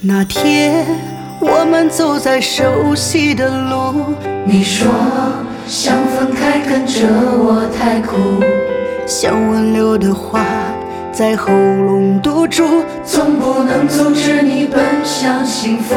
那天我们走在熟悉的路， 你说想分开，跟着我太苦， 想挽留的话在喉咙堵住， 总不能阻止你奔向幸福。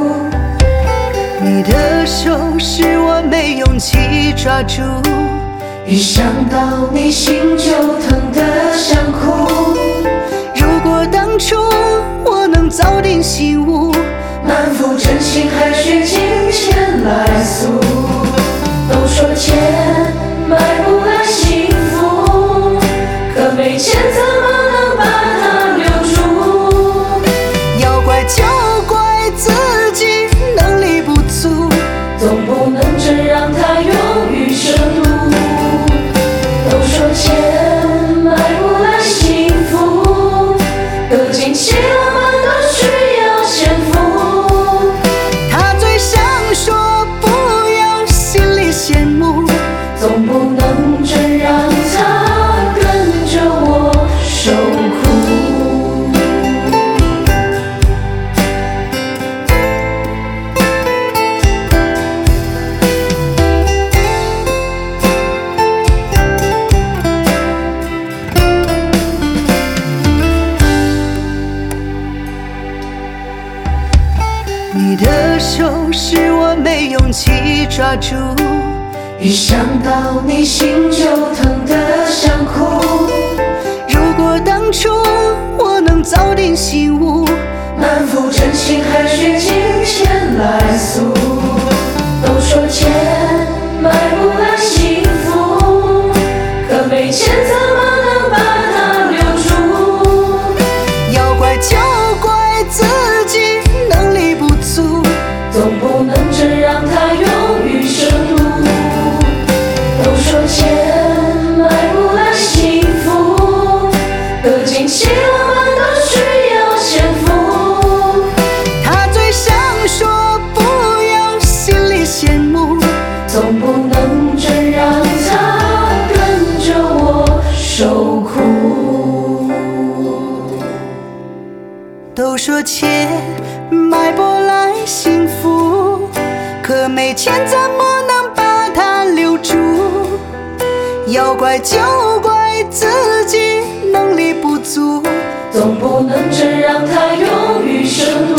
你的手是我没勇气抓住， 一想到你心就疼得想哭。 如果当初我能早点醒悟， 满腹真心还需金钱来赎。都说钱买不来幸福，可没钱怎么能把它留住？ 要怪就怪自己能力不足， 总不能真让它用余生度。都说钱买不来幸福，可尽其浪漫都需要钱付。 他嘴上说不要心里羡慕， 总不能真让他跟着我受苦。 你的手是我没勇气抓住， 一想到你心就疼得想哭。 如果当初我能早点醒悟， 满腹真心还需金钱来赎。都说钱买不来幸福，可没钱怎么能把它留住？ 要怪就怪自己能力不足， 总不能真让它用余生度。都说钱买不来幸福，可尽其浪漫都需要钱付。 他嘴上说不要心里羡慕， 总不能真让他跟着我受苦。 都说钱买不来幸福，可没钱怎么能把它留住？要怪就怪自己能力不足， 总不能真让他用余生度。